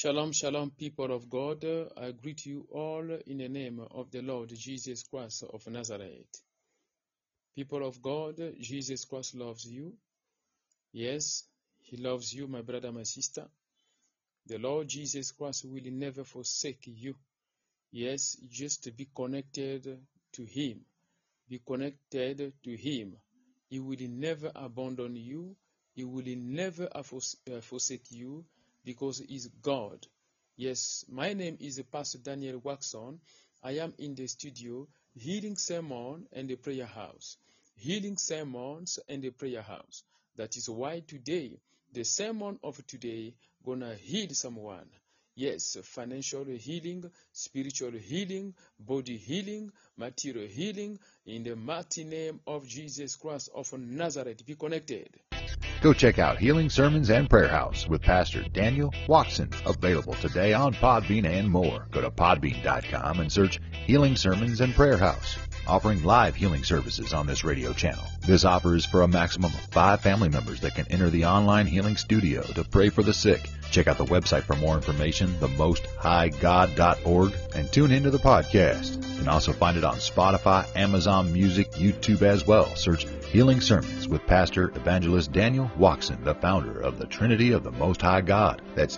Shalom, shalom, people of God. I greet you all in the name of the Lord Jesus Christ of Nazareth. People of God, Jesus Christ loves you. Yes, He loves you, my brother, my sister. The Lord Jesus Christ will never forsake you. Yes, just be connected to Him. Be connected to Him. He will never abandon you. He will never forsake you because He is God. Yes, my name is Pastor Daniel Waxon. I am in the studio, Healing Sermon and the Prayer House. Healing Sermons and the Prayer House. That is why today, the sermon of today, gonna heal someone. Yes, financial healing, spiritual healing, body healing, material healing, in the mighty name of Jesus Christ of Nazareth. Be connected. Go check out Healing Sermons and Prayer House with Pastor Daniel Waxon, available today on Podbean and more. Go to podbean.com and search Healing Sermons and Prayer House, offering live healing services on this radio channel. This offer is for a maximum of 5 family members that can enter the online healing studio to pray for the sick. Check out the website for more information, themosthighgod.org, and tune into the podcast. You can also find it on Spotify, Amazon Music, YouTube as well. Search Healing Sermons with Pastor Evangelist Daniel Waxon, the founder of the Trinity of the Most High God. That's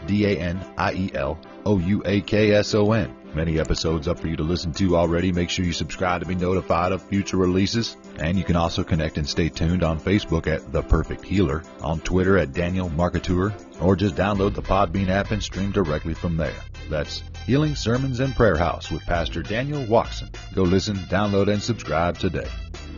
DANIELOUAKSON. Many episodes up for you to listen to already. Make sure you subscribe to be notified of future releases. And you can also connect and stay tuned on Facebook at The Perfect Healer, on Twitter at Daniel Marketeur, or just download the Podbean app and stream directly from there. That's Healing Sermons and Prayer House with Pastor Daniel Waxon. Go listen, download, and subscribe today.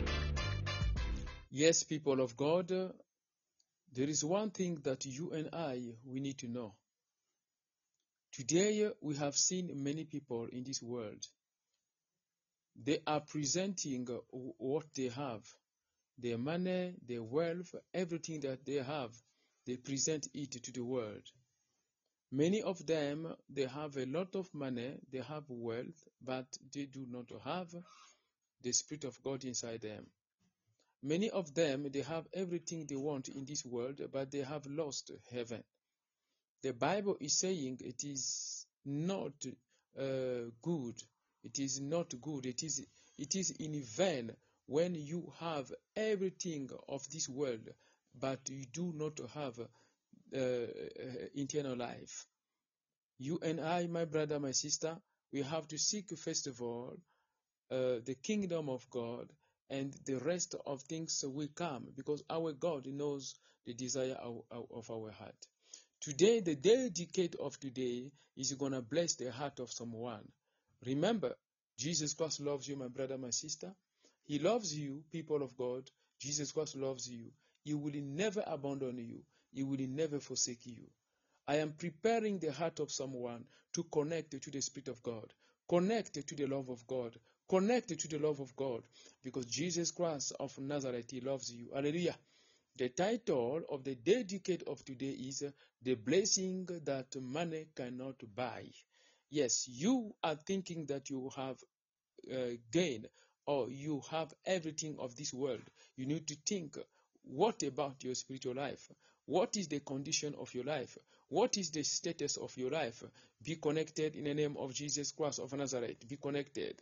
Yes, people of God, there is one thing that you and we need to know. Today, we have seen many people in this world. They are presenting what they have, their money, their wealth, everything that they have. They present it to the world. Many of them, they have a lot of money, they have wealth, but they do not have the Spirit of God inside them. Many of them, they have everything they want in this world, but they have lost heaven. The Bible is saying it is not good. It is not good. It is in vain when you have everything of this world, but you do not have eternal life. You and my brother, my sister, we have to seek first of all the kingdom of God, and the rest of things will come, because our God knows the desire of our heart. Today, the decade of today is going to bless the heart of someone. Remember, Jesus Christ loves you, my brother, my sister. He loves you, people of God. Jesus Christ loves you. He will never abandon you. He will never forsake you. I am preparing the heart of someone to connect to the Spirit of God, connect to the love of God, connect to the love of God, because Jesus Christ of Nazareth, He loves you. Hallelujah. The title of the decade of today is The Blessing That Money Cannot Buy. Yes, you are thinking that you have gain, or you have everything of this world. You need to think, what about your spiritual life? What is the condition of your life? What is the status of your life? Be connected in the name of Jesus Christ of Nazareth. Be connected.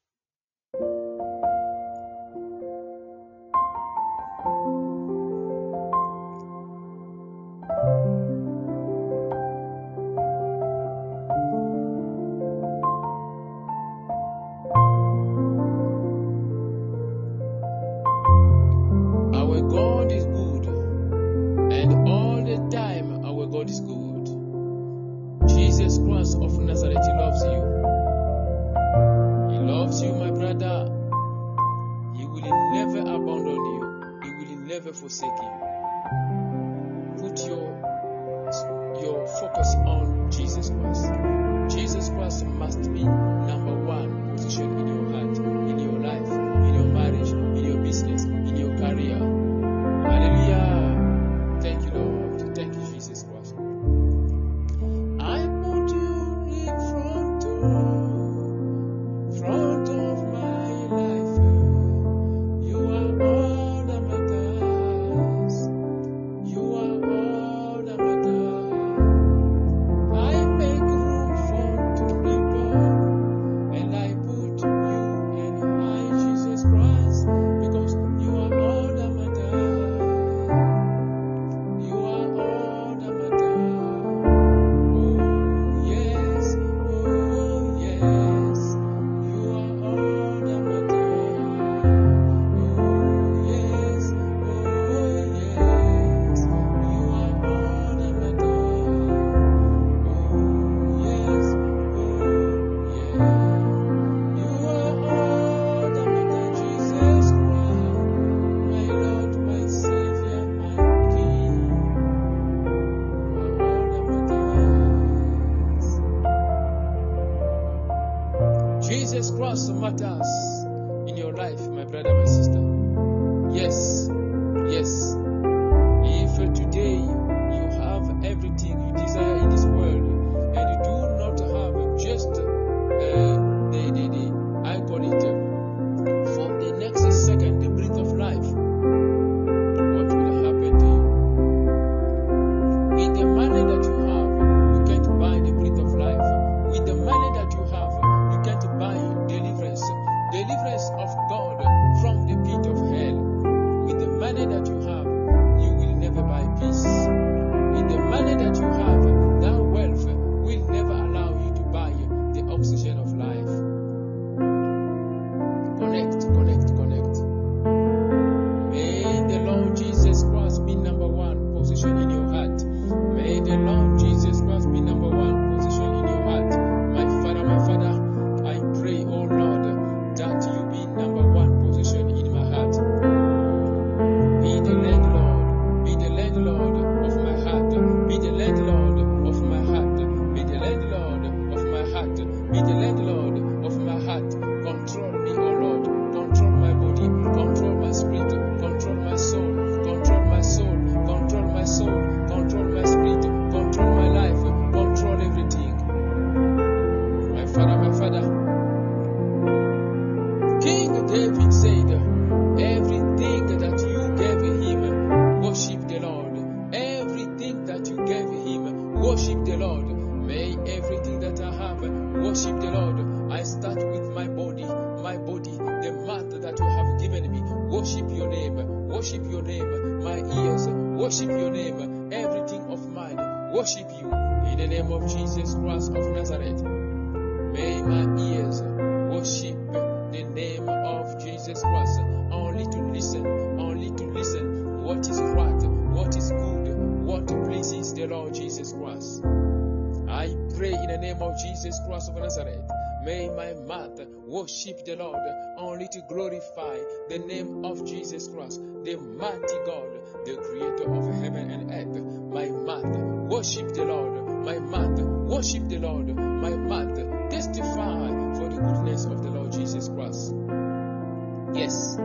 Our God is good, and all the time our God is good. Jesus Christ of Nazareth, He loves you. He loves you, my brother. He will never abandon you. He will never forsake you. Put your focus on Jesus Christ. Jesus Christ must be number one position in your heart, in your life, in your marriage, in your business, in your career. Hallelujah. Thank you, Lord. Thank you, Jesus Christ. I put you in front of my life. You are all that matters. You are all that matters. I make Cross matters in your life, my brother, my sister. Yes, yes. If today you have everything you desire in this world, and you do not have just I call it for the next second, the breath of life, what will happen to you? With the money that you have, you can't buy the breath of life. With the money that you have, you can't buy deliverance of God from the pit of hell. With the money that you have, you will never buy peace. With the money that you have, that wealth will never allow you to buy the oxygen of life. Connect. May the Lord Jesus Christ be number one position in your heart. May the Lord Jesus Christ be number one position in your heart. My Father, I pray, oh Lord, that you be number one position in my heart. Be the landlord of my heart. Be the landlord of my heart. Be the landlord of my heart. Be the landlord of my heart. Control me, O Lord. Control my body. Control my spirit. Control my soul. Control my soul. Control my soul. Control my spirit. Control my life. Control everything. My Father. King David said, everything that you gave him, worship the Lord. Everything that you gave him, worship the Lord. May everything that I have, worship the Lord. I start with my body, the mouth that you have given me. Worship your name, my ears, worship your name, everything of mine, worship you. In the name of Jesus Christ of Nazareth, may my ears worship the name of Jesus Christ, only to listen what is right, what is good, what pleases the Lord Jesus Christ. I pray in the name of Jesus Christ of Nazareth, may my mouth worship the Lord, only to glorify the name of Jesus Christ, the mighty God, the creator of heaven and earth. My mouth worship the Lord, my mouth worship the Lord, my mouth testify for the goodness of the Lord Jesus Christ. Yes.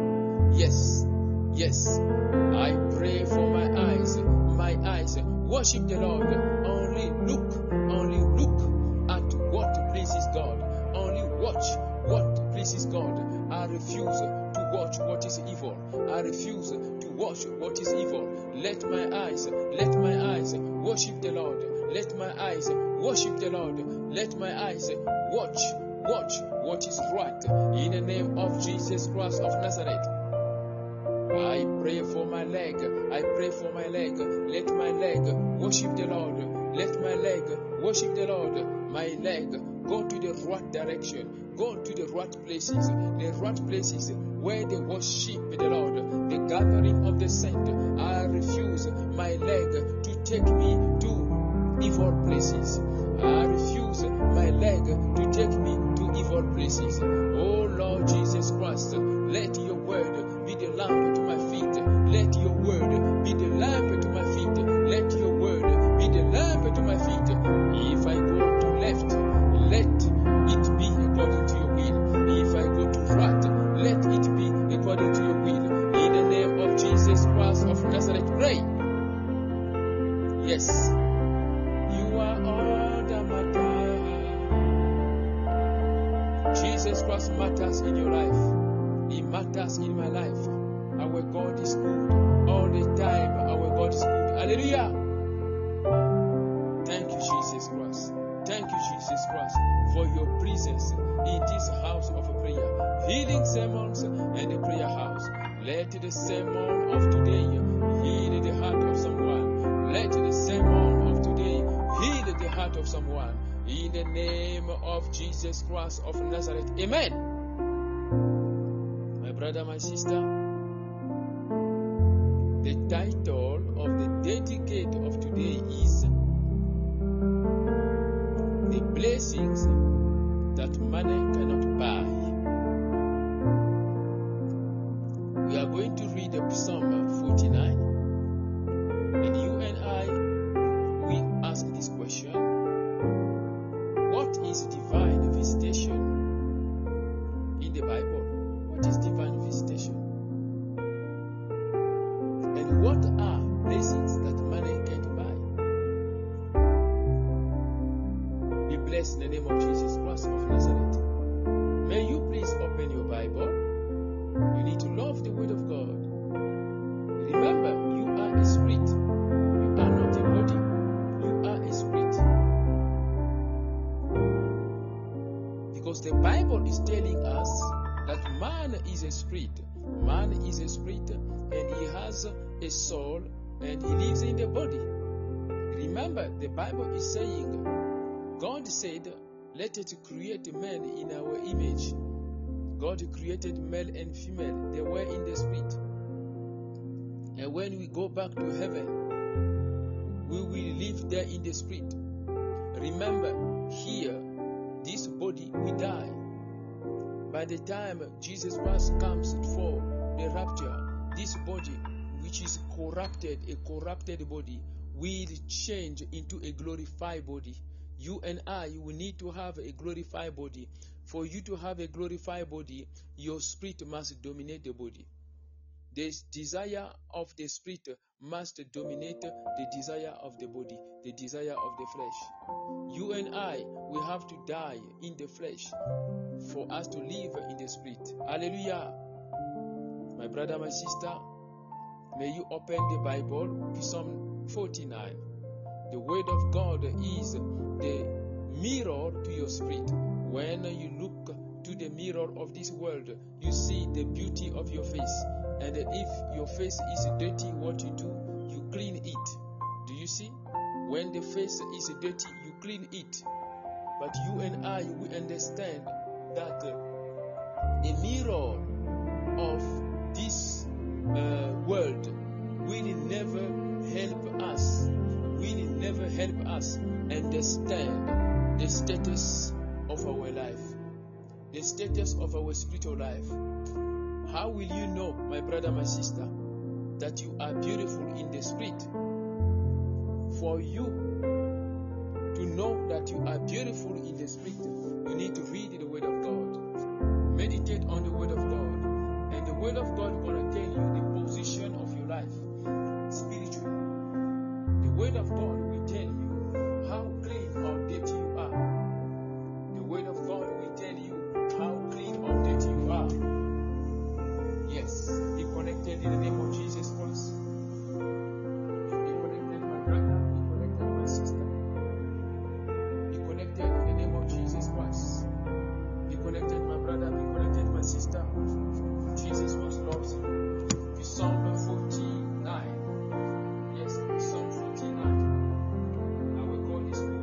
I pray for my eyes worship the Lord, only look at what pleases God, only watch what pleases God. I refuse to watch what is evil. I refuse to watch what is evil. Let my eyes worship the Lord. Let my eyes worship the Lord. Let my eyes watch what is right. In the name of Jesus Christ of Nazareth. I pray for my leg. Let my leg worship the Lord. Let my leg worship the Lord. My leg go to the right direction. Go to the right places where they worship the Lord. The gathering of the saints. I refuse my leg to take me to evil places. I refuse my leg to take me to evil places. Oh Lord Jesus Christ, let your word be the lamp to my feet. Let your word be the lamp to my feet. Let your word be the lamp to my feet. If I go to left, let it be according to your will. If I go to right, let it be according to your will. In the name of Jesus Christ of Nazareth, pray. Yes. You are all that matters. Jesus Christ matters in your life. He matters in my life. Our God is good. All the time, our God is good. Hallelujah. Thank you, Jesus Christ. Thank you, Jesus Christ, for your presence in this house of prayer. Healing sermons and the prayer house. Let the sermon of today heal the heart of someone. Let the sermon of today heal the heart of someone. In the name of Jesus Christ of Nazareth. Amen. My brother, my sister, the title of the dedicate of today is The Blessings That Money Cannot Buy. We are going to read Psalm 49, and you and I, we ask this question: what is divine visitation? blessed in the name of Jesus Christ of Nazareth. May you please open your Bible. You need to love the Word of God. Remember, you are a spirit. You are not a body. You are a spirit. Because the Bible is telling us that man is a spirit. Man is a spirit and he has a soul and he lives in the body. Remember, the Bible is saying, God said, let it create man in our image. God created male and female. They were in the spirit. And when we go back to heaven, we will live there in the spirit. Remember, here, this body will die. By the time Jesus Christ comes for the rapture, this body, which is corrupted, a corrupted body, will change into a glorified body. You and I, we need to have a glorified body. For you to have a glorified body, your spirit must dominate the body. The desire of the spirit must dominate the desire of the body, the desire of the flesh. You and I, we have to die in the flesh for us to live in the spirit. Hallelujah. My brother, my sister, may you open the Bible, Psalm 49. The word of God is the mirror to your spirit. When you look to the mirror of this world, you see the beauty of your face. And if your face is dirty, what you do? You clean it. Do you see? When the face is dirty, you clean it. But you and I, we understand that a mirror of this world will never help us. Will never help us understand the status of our life, the status of our spiritual life. How will you know, my brother, my sister, that you are beautiful in the spirit? For you to know that you are beautiful in the spirit, you need to read the Word of God. Meditate on the Word of God. And the Word of God is going to tell you the position of your life spiritually. The Word of God will tell you how clean or dirty you are. The Word of God will tell you how clean or dirty you are. Yes, be connected in the name of Jesus Christ. Be connected, my brother. Be connected, my sister. Be connected in the name of Jesus Christ. Be connected, my brother. Be connected, my sister. Jesus Christ loves you. Psalm 49. Yes, Psalm 49. Our God is good.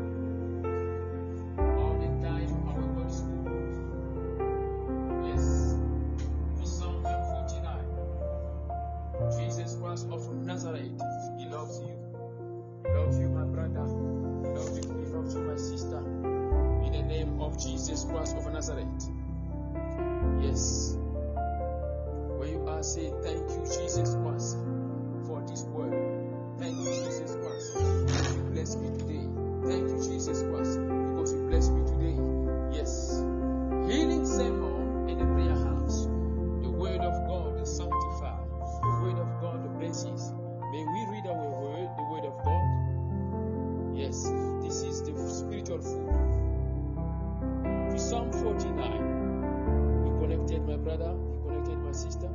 All the time, our God is good. Yes. Psalm 49. Jesus Christ of Nazareth, He loves you. He loves you, my brother. He loves you, my sister. In the name of Jesus Christ of Nazareth. Yes. Where you are, say, thank you, Jesus Christ, for this word. Thank you, Jesus Christ, because you bless me today. Thank you, Jesus Christ, because you bless me today. Yes. Healing sermon in the prayer house. The word of God sanctifies. The word of God blesses. May we read our word, the word of God. Yes. This is the spiritual food. Psalm 49. Be connected, my brother. Be connected, my sister.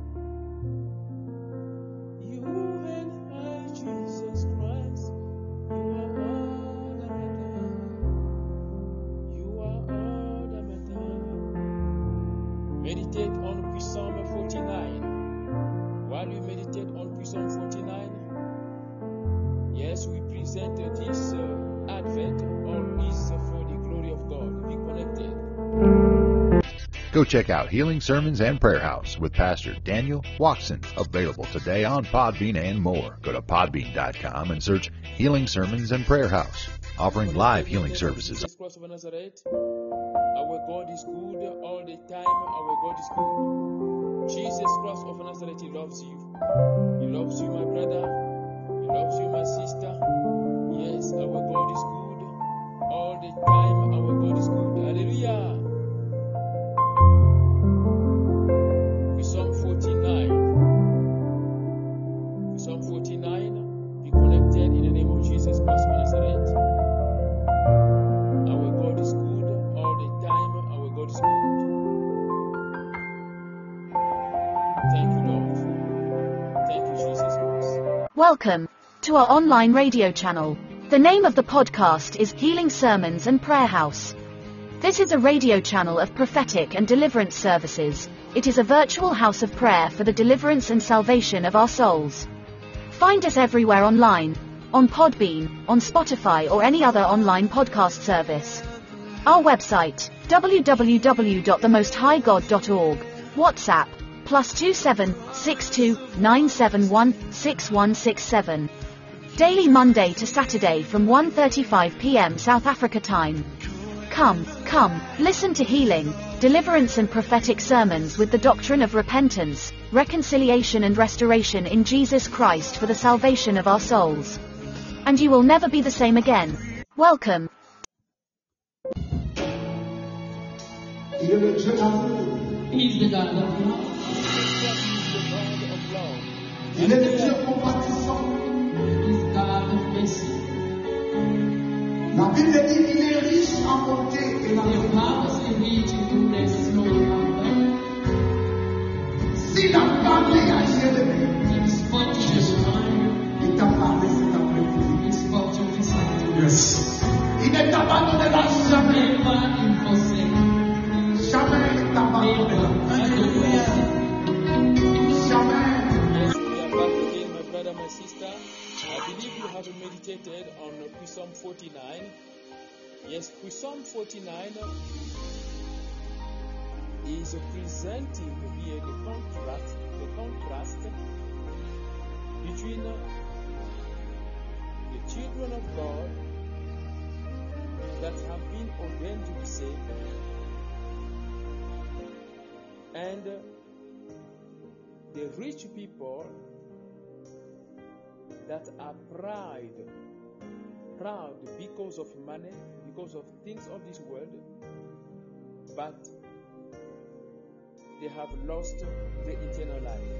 You and I, Jesus Christ, you are all that matters. You are all that matters. Meditate on Psalm 49. While we meditate on Psalm 49, yes, we present this Advent, all is for the glory of God. Be connected. Go check out Healing Sermons and Prayer House with Pastor Daniel Watson, available today on Podbean and more. Go to podbean.com and search Healing Sermons and Prayer House, offering live healing services. Jesus Christ of Nazareth, our God is good all the time. Our God is good. Jesus Christ of Nazareth, He loves you. He loves you, my brother. He loves you, my sister. Yes, our God is good all the time. Our God is good. Hallelujah. Psalm 49. Psalm 49. Be connected in the name of Jesus Christ of Nazareth. Our God Welcome to our online radio channel. The name of the podcast is Healing Sermons and Prayer House. This is a radio channel of prophetic and deliverance services. It is a virtual house of prayer for the deliverance and salvation of our souls. Find us everywhere online, on Podbean, on Spotify or any other online podcast service. Our website, www.themosthighgod.org. WhatsApp, +27 62 971 6167. Daily Monday to Saturday from 1:35 p.m. South Africa time. Come, listen to healing, deliverance and prophetic sermons with the doctrine of repentance, reconciliation and restoration in Jesus Christ for the salvation of our souls. And you will never be the same again. Welcome. He's the God of love. Il est le Dieu compatissant. He's God of mercy. La Bible dit qu'il est riche en bonté et la The Bible says rich in goodness, slow to anger. S'il a parlé à Jérémie, He spoke to Jeremiah. il t'a parlé cet après-midi. He spoke to his son. Yes. Il ne t'abandonnera jamais. Never in forsaken. Jamais il ne t'abandonnera. Hallelujah. Jamais. Yes, we are back again, my brother, my sister. I believe you have meditated on Psalm 49. Yes, Psalm 49 is presenting here the contrast between the children of God that have been ordained to be saved and the rich people that are proud because of money, because of things of this world, but they have lost the eternal life.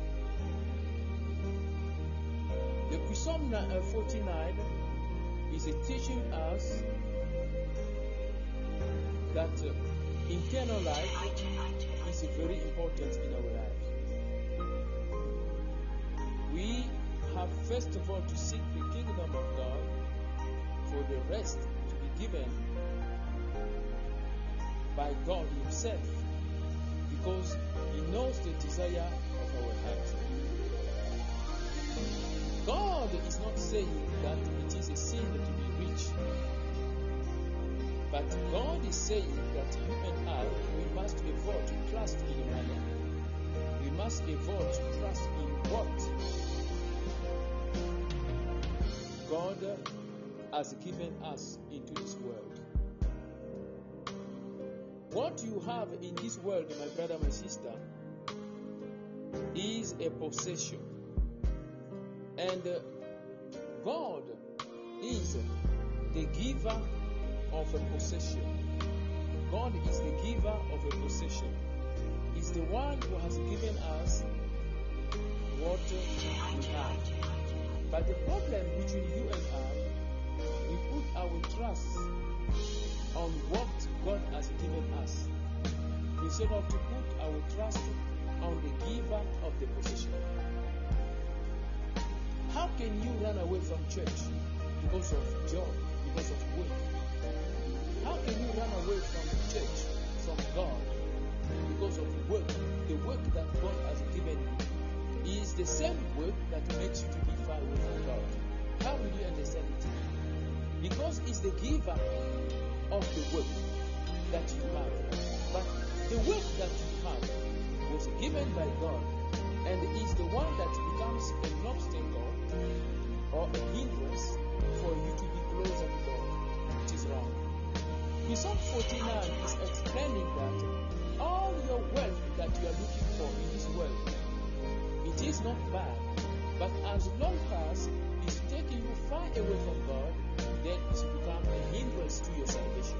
The Psalm 49 is teaching us that eternal life is very important in our lives. We have first of all to seek the kingdom of God for the rest to be given by God Himself, because He knows the desire of our heart. God is not saying that it is a sin to be rich, but God is saying that you and I, we must avoid to trust in money. We must avoid to trust in what God has given us into this world. What you have in this world, my brother, my sister, is a possession. And God is the giver of a possession. God is the giver of a possession. He's the one who has given us what we have. But the problem between you and I, we put our trust on what God has given us instead of to put our trust on the giver of the possession. How can you run away from church because of job, because of work? How can you run away from church, from God, because of work? The work that God has given you is the same work that makes you to be far away from God. How will you understand it? Because it's the giver of the work that you have. But the work that you have was given by God and is the one that becomes an obstacle or a hindrance for you to be closer to God. It is wrong. Psalm 49 is explaining that all your wealth that you are looking for in this world, it is not bad, but as long as it's taking you far away from God, then it will become a hindrance to your salvation.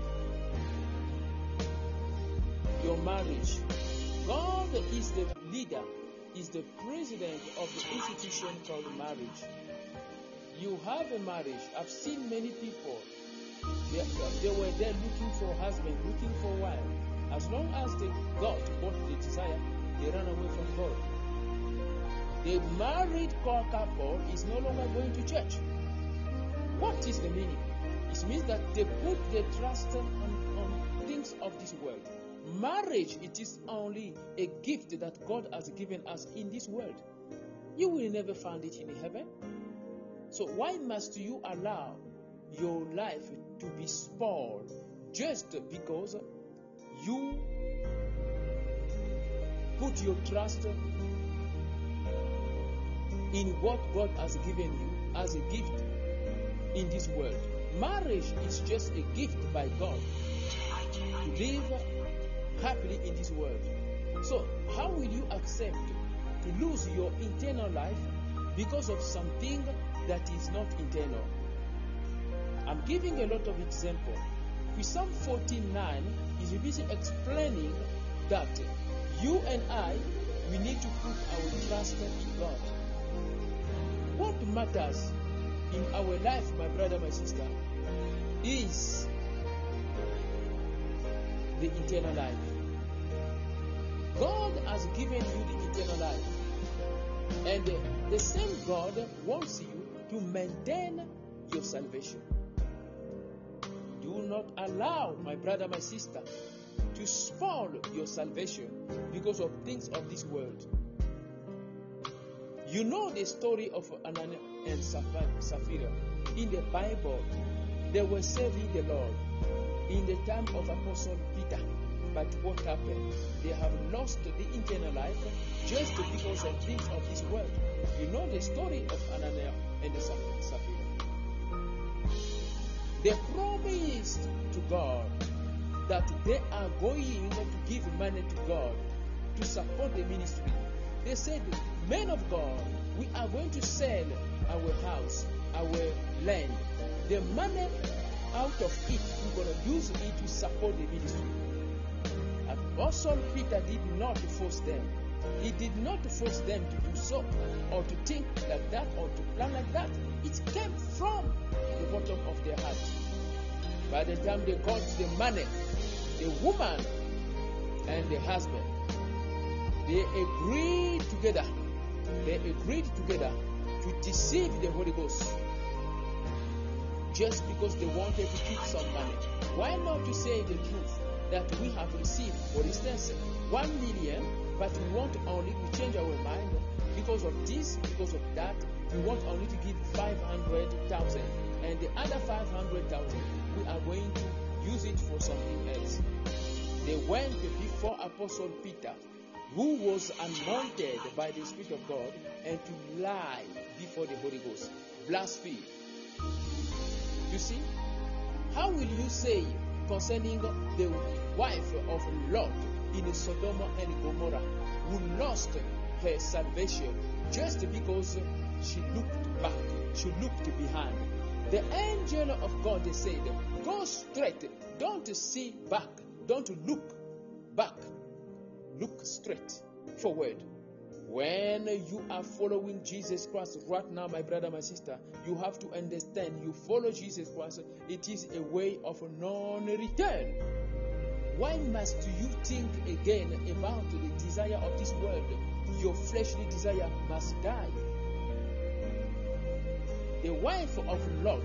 Your marriage. God is the leader, is the president of the institution called marriage. You have a marriage. I've seen many people. They were there looking for a husband, looking for a wife. As long as they got what they desire, they run away from God. The married couple is no longer going to church. What is the meaning? It means that they put their trust on things of this world. Marriage, it is only a gift that God has given us in this world. You will never find it in heaven. So why must you allow your life to be spoiled just because you put your trust in what God has given you as a gift in this world? Marriage is just a gift by God to live happily in this world. So how will you accept to lose your internal life because of something that is not internal? I'm giving a lot of examples. With Psalm 49 is busy explaining that you and I, we need to put our trust in God. What matters in our life, my brother, my sister, is the eternal life. God has given you the eternal life. And the same God wants you to maintain your salvation. Do not allow, my brother, my sister, to spoil your salvation because of things of this world. You know the story of Ananias and Sapphira. In the Bible, they were serving the Lord in the time of Apostle Peter. But what happened? They have lost the eternal life just because of things of this world. You know the story of Ananias and Sapphira. They promised to God that they are going to give money to God to support the ministry. They said, men of God, we are going to sell our house, our land. The money out of it, we're going to use it to support the ministry. Apostle Peter did not force them. He did not force them to do so, or to think like that, or to plan like that. It came from the bottom of their heart. By the time they got the money, the woman and the husband, they agreed together to deceive the Holy Ghost just because they wanted to keep some money. Why not to say the truth that we have received, for instance, 1 million, but we want only to change our mind because of this, because of that. We want only to give 500,000, and the other 500,000 we are going to use it for something else. They went before Apostle Peter, who was anointed by the Spirit of God, and to lie before the Holy Ghost, blaspheme. You see, how will you say concerning the wife of Lot in Sodom and Gomorrah, who lost her salvation just because she looked back, she looked behind? The angel of God, they said, go straight, don't see back, don't look back, look straight forward. When you are following Jesus Christ right now, my brother, my sister, you have to understand, you follow Jesus Christ, it is a way of non-return. Why must you think again about the desire of this world? Your fleshly desire must die. The wife of Lot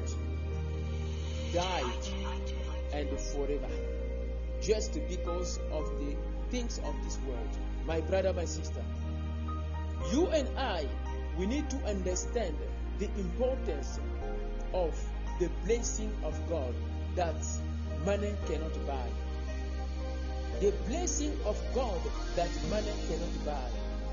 died, and forever, just because of the things of this world. My brother, my sister, you and I, we need to understand the importance of the blessing of God that money cannot buy. The blessing of God that money cannot buy.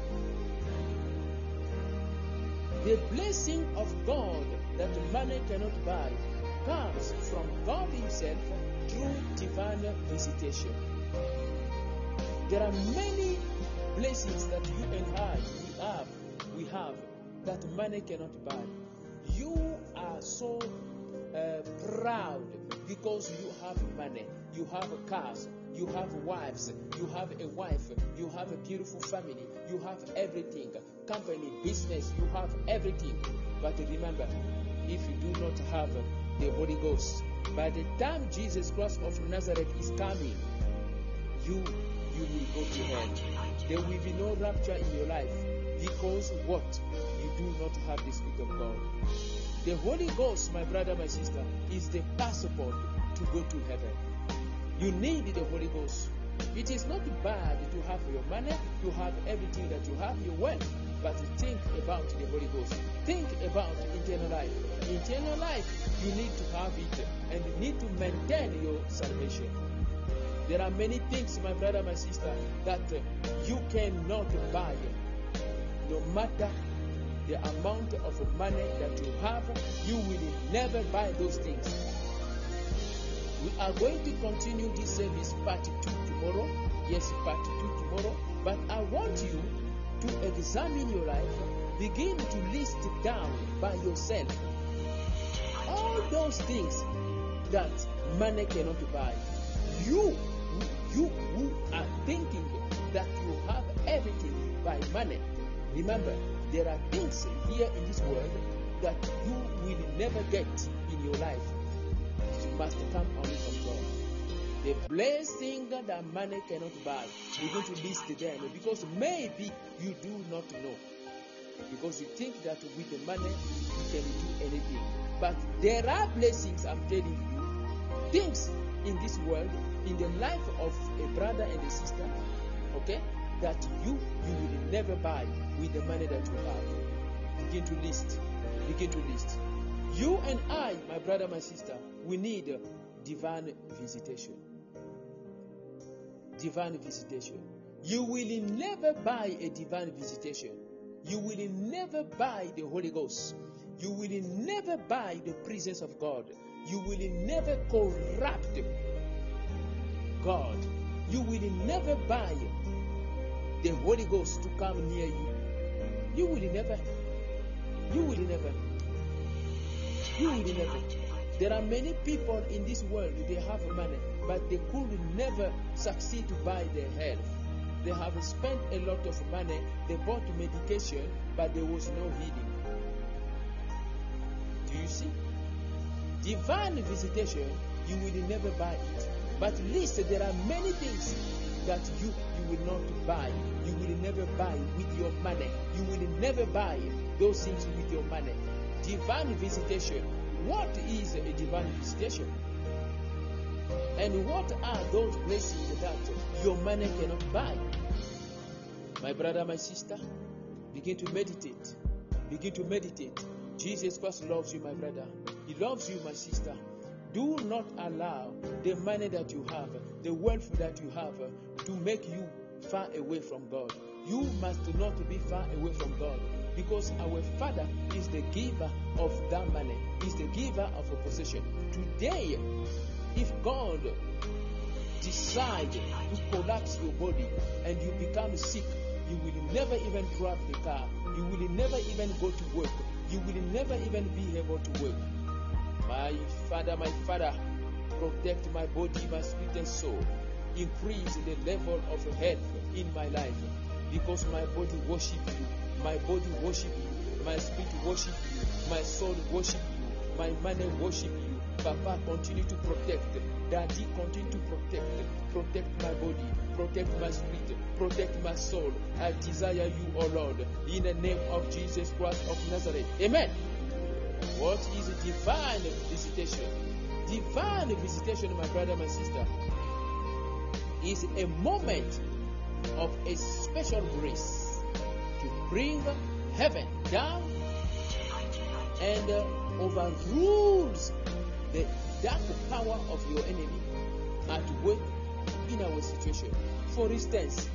The blessing of God that money cannot buy comes from God Himself through divine visitation. There are many blessings that you and I we have that money cannot buy. You are so proud because you have money, you have cars, you have wives, you have a wife, you have a beautiful family, you have everything, company, business, you have everything. But remember, if you do not have the Holy Ghost, by the time Jesus Christ of Nazareth is coming, you will go to hell. There will be no rapture in your life. Because what? You do not have the Spirit of God. The Holy Ghost, my brother, my sister, is the passport to go to heaven. You need the Holy Ghost. It is not bad to have your money, to have everything that you have, your wealth, but think about the Holy Ghost. Think about eternal life. Eternal life, you need to have it, and you need to maintain your salvation. There are many things, my brother, my sister, that you cannot buy. No matter the amount of money that you have, you will never buy those things. We are going to continue this service part 2 tomorrow. Yes, part 2 tomorrow. But I want you to examine your life. Begin to list down by yourself all those things that money cannot buy. You who are thinking that you have everything by money. Remember, there are things here in this world that you will never get in your life. It must come only from God. The blessing that money cannot buy, begin to list them, because maybe you do not know. Because you think that with the money you can do anything. But there are blessings, I'm telling you, things in this world, in the life of a brother and a sister, okay, that you will never buy with the money that you have. Begin to list. Begin to list. You and I, my brother, my sister, we need divine visitation. Divine visitation. You will never buy a divine visitation. You will never buy the Holy Ghost. You will never buy the presence of God. You will never corrupt God. You will never buy the Holy Ghost to come near you. You will never. You will never. You will never. There are many people in this world, they have money, but they could never succeed to buy their health. They have spent a lot of money, they bought medication, but there was no healing. Do you see? Divine visitation, you will never buy it. But at least there are many things that you will not buy. You will never buy with your money. You will never buy those things with your money. Divine visitation. What is a divine visitation? And what are those blessings that your money cannot buy? My brother, my sister, begin to meditate. Begin to meditate. Jesus Christ loves you, my brother. He loves you, my sister. Do not allow the money that you have, the wealth that you have, to make you far away from God. You must not be far away from God, because our Father is the giver of that money, is the giver of a possession. Today, if God decides to collapse your body and you become sick, you will never even drive the car. You will never even go to work. You will never even be able to work. My Father, protect my body, my spirit and soul. Increase the level of health in my life, because my body worship you, my body worship you, my spirit worship you, my soul worship you, my money worship you. Papa, continue to protect. Daddy, continue to protect my body, protect my spirit, protect my soul. I desire you, O Lord, in the name of Jesus Christ of Nazareth. Amen. What is divine visitation? Divine visitation, my brother, my sister, is a moment of a special grace to bring heaven down and overrules the dark power of your enemy at work in our situation. For instance,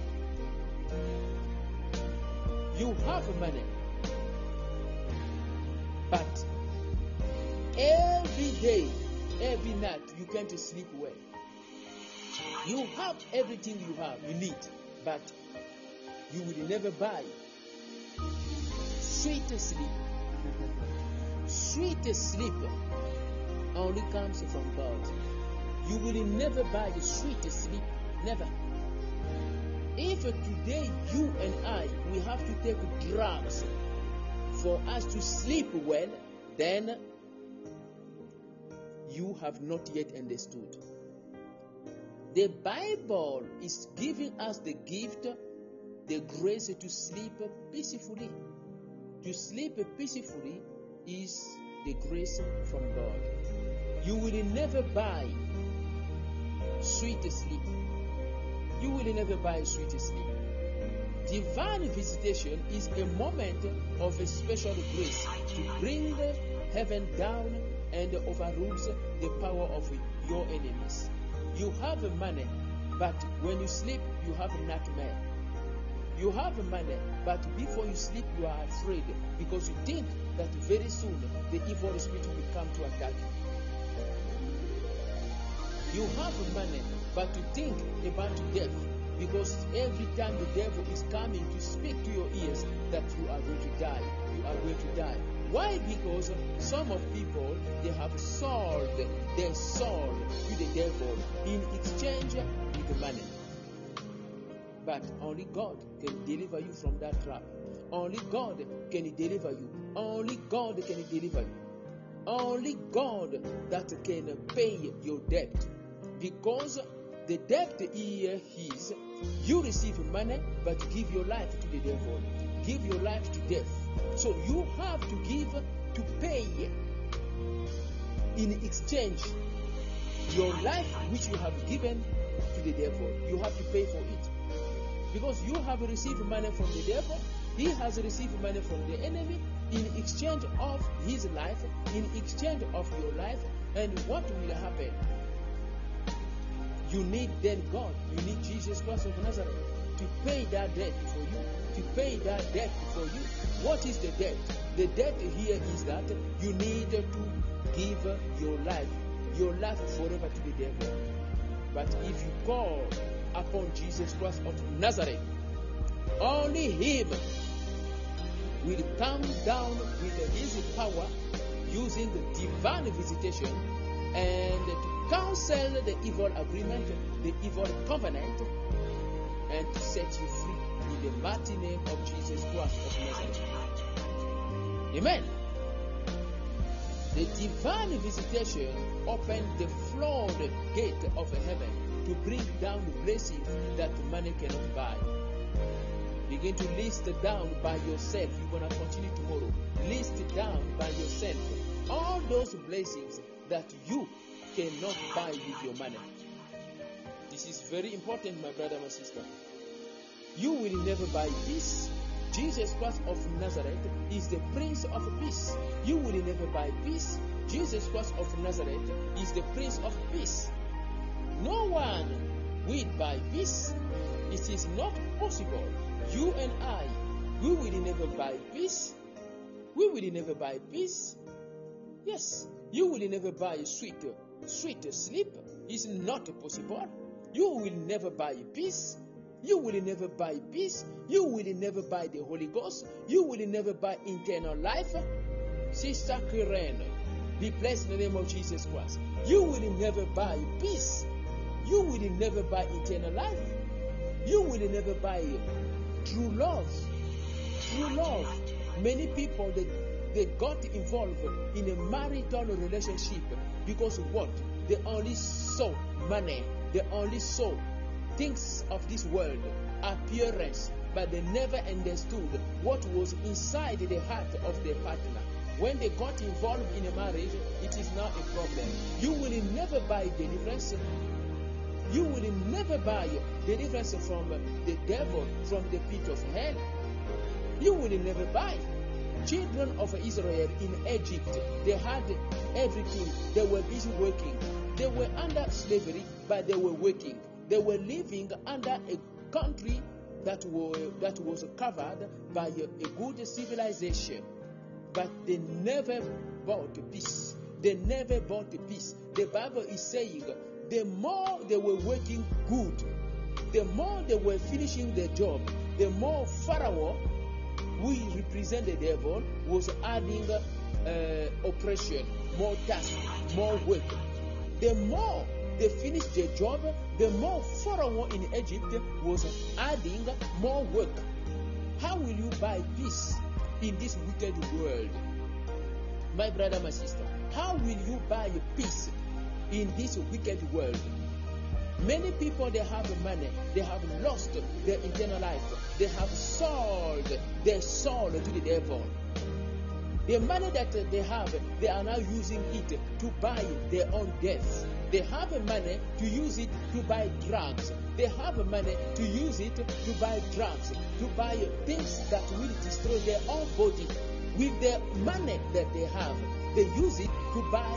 you have money, but every day, every night, you can't sleep well. You have everything you need, but you will never buy sweet sleep. Sweet sleep only comes from God. You will never buy the sweet sleep. Never. If today you and I, we have to take drugs for us to sleep well, then you have not yet understood. The Bible is giving us the gift the grace to sleep peacefully. To sleep peacefully is the grace from God. You will never buy sweet sleep. You will never buy sweet sleep. Divine visitation is a moment of a special grace to bring heaven down and overrules the power of your enemies. You have money, but when you sleep, you have nightmare. You have money, but before you sleep, you are afraid because you think that very soon the evil spirit will come to attack you. You have money, but you think about death because every time the devil is coming to speak to your ears that you are going to die. You are going to die. Why? Because some of people, they have sold their soul to the devil in exchange with money. But only God can deliver you from that trap. Only God can deliver you. Only God can deliver you. Only God that can pay your debt. Because the debt here is, you receive money, but give your life to the devil. Give your life to death. So you have to give to pay in exchange your life which you have given to the devil. You have to pay for it. Because you have received money from the devil, he has received money from the enemy in exchange of his life, in exchange of your life. And what will happen? You need then God, you need Jesus Christ of Nazareth to pay that debt for you, to pay that debt for you. What is the debt? The debt here is that you need to give your life forever to the devil. But if you call upon Jesus Christ of Nazareth, only him will come down with his power using the divine visitation and to cancel the evil agreement, the evil covenant, and to set you free in the mighty name of Jesus Christ of Nazareth. Amen. The divine visitation opened the floodgate of heaven to bring down the blessings that money cannot buy. Begin to list down by yourself. You're going to continue tomorrow. List down by yourself all those blessings that you cannot buy with your money. This is very important, my brother, my sister. You will never buy peace. Jesus Christ of Nazareth is the Prince of Peace. You will never buy peace. Jesus Christ of Nazareth is the Prince of Peace. No one will buy peace. It is not possible. You and I, we will never buy peace. We will never buy peace. Yes, you will never buy sweet sleep. It's not possible. You will never buy peace. You will never buy peace. You will never buy the Holy Ghost. You will never buy eternal life. Sister Karen, be blessed in the name of Jesus Christ. You will never buy peace. You will never buy eternal life. You will never buy true love. True love. Many people, they got involved in a marital relationship because of what? They only saw money. They only saw things of this world, appearance, but they never understood what was inside the heart of their partner. When they got involved in a marriage, it is now a problem. You will never buy deliverance. You will never buy deliverance from the devil, from the pit of hell. You will never buy. Children of Israel in Egypt, they had everything. They were busy working. They were under slavery, but they were working. They were living under a country that was covered by a good civilization. But they never bought peace. They never bought peace. The Bible is saying the more they were working good, the more they were finishing their job, the more Pharaoh, who represent the devil, was adding oppression, more task, more work. The more they finished their job, the more Pharaoh in Egypt was adding more work. How will you buy peace in this wicked world? My brother, my sister, how will you buy peace in this wicked world? Many people, they have money. They have lost their eternal life. They have sold their soul to the devil. The money that they have, they are now using it to buy their own death. They have money to use it to buy drugs. They have money to use it to buy drugs, to buy things that will destroy their own body. With the money that they have, they use it to buy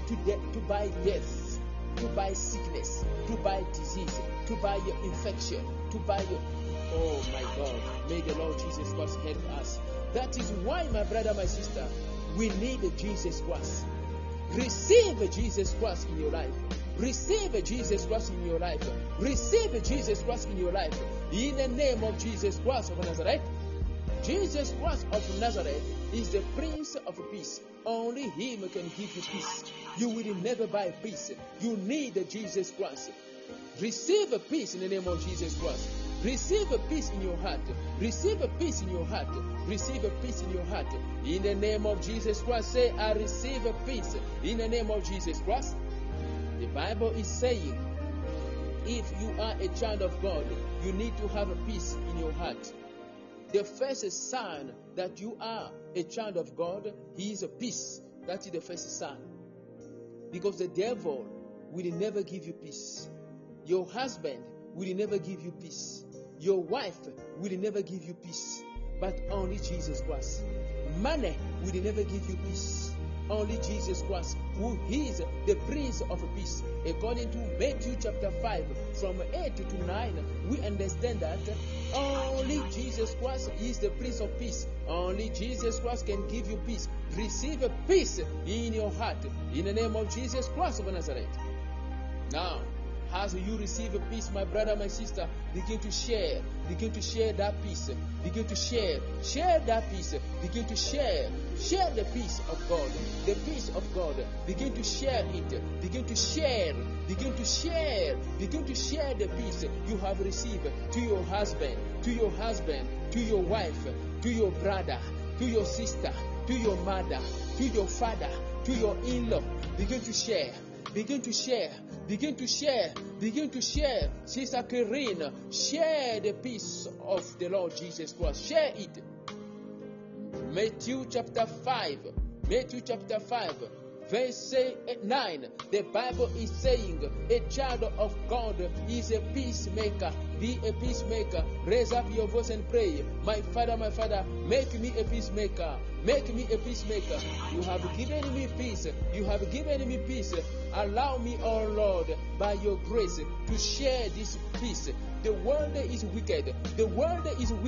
death, to buy sickness, to buy disease, to buy infection, to buy. Oh my God! May the Lord Jesus Christ help us. That is why, my brother, my sister, we need Jesus Christ. Receive Jesus Christ in your life. Receive Jesus Christ in your life. Receive Jesus Christ in your life. In the name of Jesus Christ of Nazareth. Jesus Christ of Nazareth is the Prince of Peace. Only Him can give you peace. You will never buy peace. You need Jesus Christ. Receive peace in the name of Jesus Christ. Receive peace in your heart. Receive peace in your heart. Receive peace in your heart. In the name of Jesus Christ, say, I receive peace. In the name of Jesus Christ. The Bible is saying, if you are a child of God, you need to have peace in your heart. The first sign that you are a child of God, He is a peace. That is the first sign. Because the devil will never give you peace. Your husband will never give you peace. Your wife will never give you peace. But only Jesus Christ. Money will never give you peace. Only Jesus Christ, who is the Prince of Peace. According to Matthew chapter 5, from 8 to 9, we understand that only Jesus Christ is the Prince of Peace. Only Jesus Christ can give you peace. Receive peace in your heart. In the name of Jesus Christ of Nazareth. Now, as you receive peace, my brother, my sister, begin to share that peace. Begin to share that peace. Begin to share the peace of God. The peace of God. Begin to share it. Begin to share the peace you have received to your husband, to your wife, to your brother, to your sister, to your mother, to your father, to your in-law. Begin to share. Sister Karine, share the peace of the Lord Jesus Christ. Share it. Matthew chapter 5, verse 9. The Bible is saying a child of God is a peacemaker. Be a peacemaker. Raise up your voice and pray. My Father, make me a peacemaker. Make me a peacemaker. You have given me peace. Allow me, oh Lord, by your grace, to share this peace. The world is wicked. The world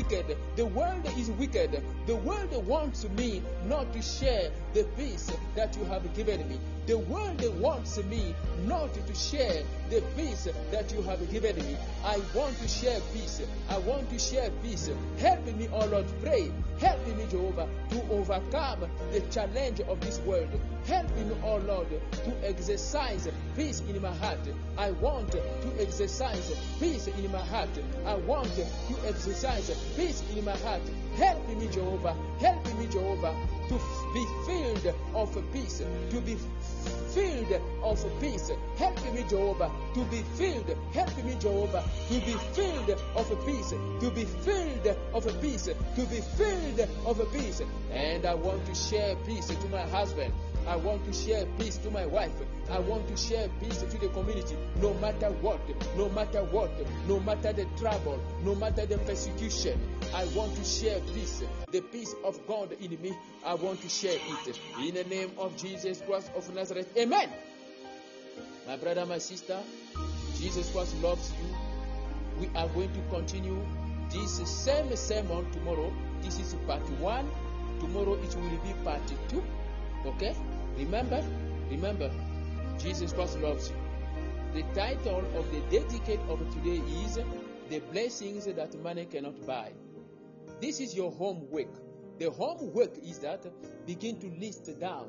wants me not to share the peace that you have given me. The world wants me not to share the peace that you have given me. I want to share peace. Help me, oh Lord, pray. Help me, Jehovah, to overcome the challenge of this world. Help me, oh Lord, to exercise peace in my heart. I want to exercise peace in my heart. I want to exercise peace in my heart. Help me, Jehovah, to be filled of peace, to be filled of peace. Help me, Jehovah, to be filled. Help me, Jehovah, to be filled of peace, to be filled of peace, to be filled of peace. And I want to share peace to my husband. I want to share peace to my wife. I want to share peace to the community. No matter what, no matter the trouble, no matter the persecution, I want to share peace. The peace of God in me, I want to share it. In the name of Jesus Christ of Nazareth. Amen. My brother, my sister, Jesus Christ loves you. We are going to continue this same sermon tomorrow. This is part 1. Tomorrow it will be part 2. Okay? Remember, Jesus Christ loves you. The title of the dedicate of today is The Blessings That Money Cannot Buy. This is your homework. The homework is that begin to list down.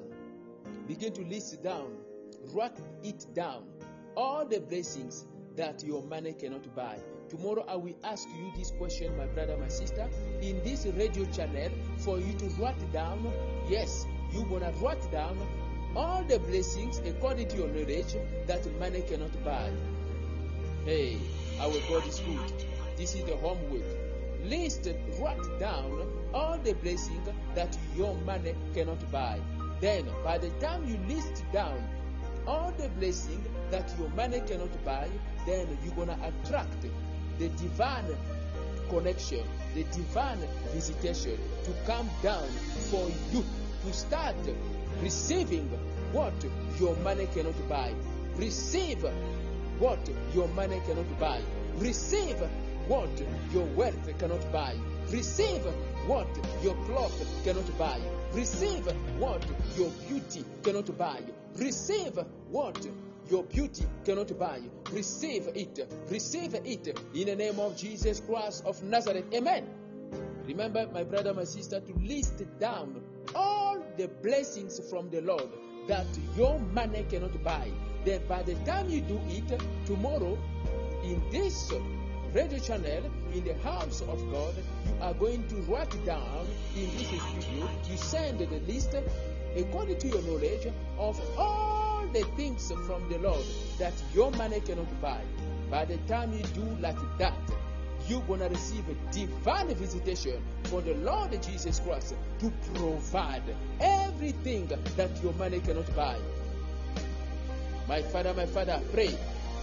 Write it down. All the blessings that your money cannot buy. Tomorrow I will ask you this question, my brother, my sister, in this radio channel for you to write down. Yes, you're going to write down all the blessings according to your knowledge that money cannot buy. Hey, our God is good. This is the homework. Write down all the blessings that your money cannot buy. Then, by the time you list down all the blessings that your money cannot buy, then you're going to attract the divine connection, the divine visitation to come down for you to start receiving what your money cannot buy. Receive what your money cannot buy. Receive what your wealth cannot buy. Receive what your cloth cannot buy. Receive what your beauty cannot buy. Receive what your beauty cannot buy. Receive it. Receive it in the name of Jesus Christ of Nazareth. Amen. Remember, my brother, my sister, to list down all the blessings from the Lord that your money cannot buy. Then by the time you do it, tomorrow, in this radio channel, in the house of God, you are going to write down in this studio, you send the list according to your knowledge of all the things from the Lord that your money cannot buy. By the time you do like that, you're going to receive a divine visitation for the Lord Jesus Christ to provide everything that your money cannot buy. My Father, pray.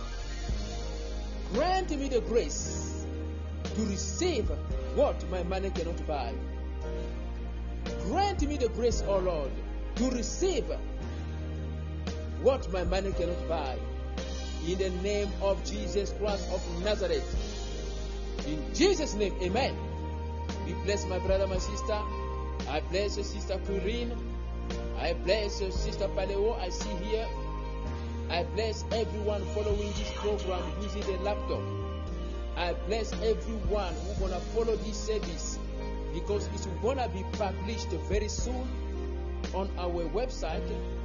Grant me the grace to receive what my money cannot buy. Grant me the grace, O Lord, to receive what my money cannot buy. In the name of Jesus Christ of Nazareth. In Jesus' name, amen. We bless my brother, my sister. I bless your sister Corinne. I bless your sister Paleo. I see here. I bless everyone following this program using the laptop. I bless everyone who's going to follow this service because it's going to be published very soon on our website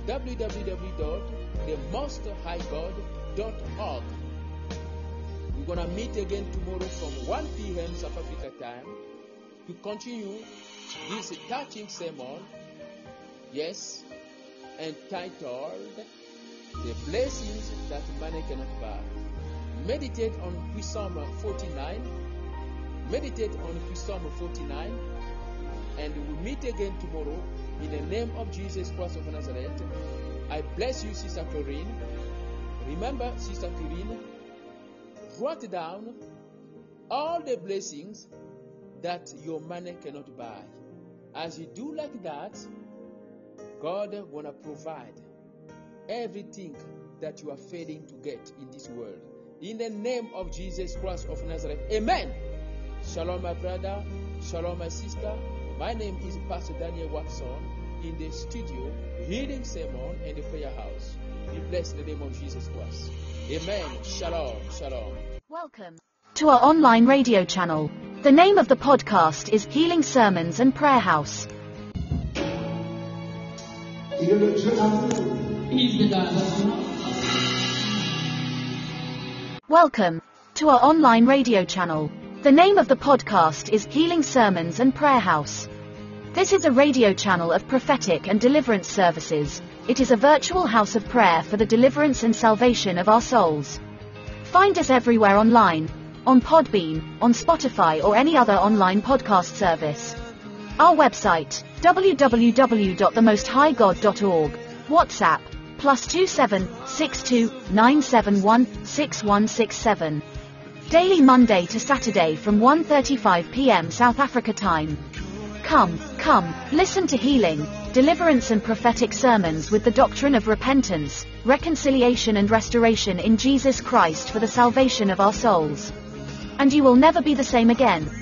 www.themosthighgod.org. We're going to meet again tomorrow from 1 p.m. South Africa time to continue this touching sermon, yes, entitled The Blessings That Money Cannot Buy. Meditate on Psalm 49. Meditate on Psalm 49. And we'll meet again tomorrow in the name of Jesus Christ of Nazareth. I bless you, Sister Corinne. Remember, Sister Corinne, write down all the blessings that your money cannot buy. As you do like that, God will provide everything that you are failing to get in this world. In the name of Jesus Christ of Nazareth. Amen. Shalom, my brother. Shalom, my sister. My name is Pastor Daniel Watson in the studio, Healing Sermon and the Prayer House. Be blessed in the name of Jesus Christ. Amen. Shalom. Shalom. Welcome to our online radio channel. The name of the podcast is Healing Sermons and Prayer House. Il est le Dieu d'amour. He's the God of love. Welcome to our online radio channel. The name of the podcast is Healing Sermons and Prayer House. This is a radio channel of prophetic and deliverance services. It is a virtual house of prayer for the deliverance and salvation of our souls. Find us everywhere online, on Podbean, on Spotify or any other online podcast service. Our website, www.themosthighgod.org. WhatsApp, +27 62 971 6167. Daily Monday to Saturday from 1:35 p.m. South Africa time. Come, listen to healing, deliverance and prophetic sermons with the doctrine of repentance, reconciliation and restoration in Jesus Christ for the salvation of our souls. And you will never be the same again.